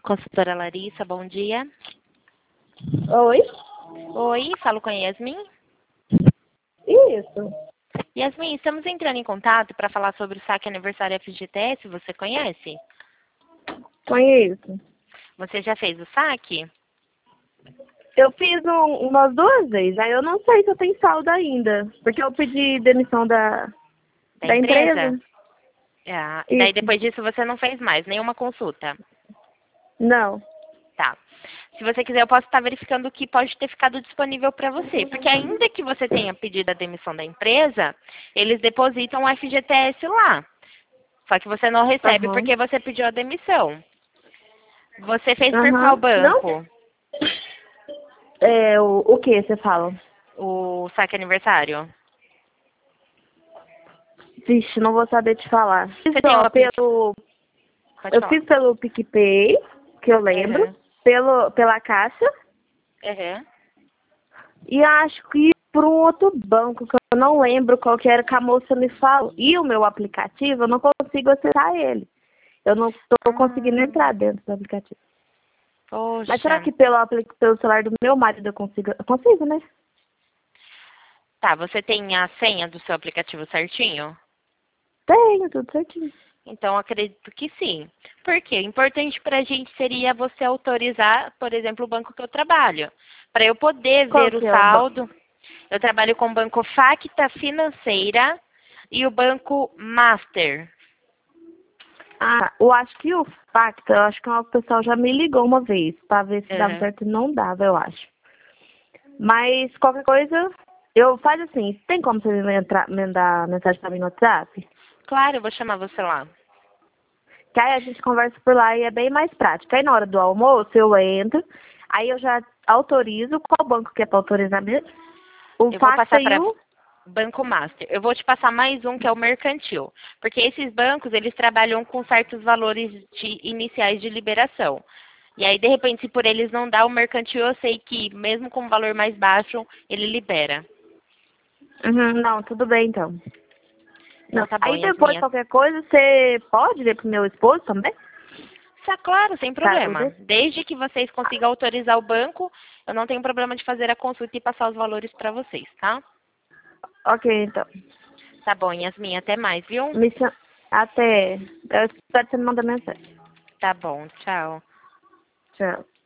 Consultora Larissa, bom dia. Oi? Oi, falo com a Yasmin. Isso. Yasmin, estamos entrando em contato para falar sobre o saque aniversário FGTS, você conhece? Conheço. Você já fez o saque? Eu fiz umas 2 vezes, aí eu não sei se eu tenho saldo ainda, porque eu pedi demissão da empresa. Ah, e daí Isso. depois disso você não fez mais, nenhuma consulta? Não. Tá. Se você quiser, eu posso estar verificando o que pode ter ficado disponível para você. Porque ainda que você tenha pedido a demissão da empresa, eles depositam o FGTS lá. Só que você não recebe Aham. porque você pediu a demissão. Você fez por qual Aham. Não? banco? O que você fala? O saque aniversário? Vixe, não vou saber te falar. Você tem o Pode Eu falar. fiz pelo PicPay, que eu lembro, Uhum. pela Caixa, Uhum. e acho que por um outro banco, que eu não lembro qual que era, que a moça me falou. E o meu aplicativo, eu não consigo acessar ele. Eu não estou conseguindo entrar dentro do aplicativo. Mas será Poxa. que pelo celular do meu marido eu consigo? Eu consigo, né? Tá, você tem a senha do seu aplicativo certinho? Tenho, tudo certinho. Então, acredito que sim. Por quê? Importante para a gente seria você autorizar, por exemplo, o banco que eu trabalho. Para eu poder Qual ver o que é o banco? saldo, eu trabalho com o banco Facta Financeira e o banco Master. Ah, eu acho que o Facta, eu acho que o pessoal já me ligou uma vez, para ver se dava Uhum. certo e não dava, eu acho. Mas qualquer coisa, eu faz assim, tem como você me dar mensagem para mim no WhatsApp? Claro, eu vou chamar você lá. Que aí a gente conversa por lá e é bem mais prático. Aí na hora do almoço eu entro, aí eu já autorizo qual banco que é para autorizar mesmo. O Eu vou Facta passar e para o... Banco Master. Eu vou te passar mais um que é o mercantil, porque esses bancos eles trabalham com certos valores iniciais de liberação. E aí, de repente, se por eles não dá o mercantil, eu sei que mesmo com um valor mais baixo, ele libera. Uhum, não, tudo bem então. Então Não. tá bom, Aí depois, Yasmin. qualquer coisa, você pode ver pro meu esposo também? Tá claro, sem Caso problema. dê. Desde que vocês consigam autorizar o banco, eu não tenho problema de fazer a consulta e passar os valores para vocês, tá? Ok, então. Tá bom, Yasmin, até mais, viu? Me chama... Até. Eu espero que você me manda mensagem. Tá bom, tchau. Tchau.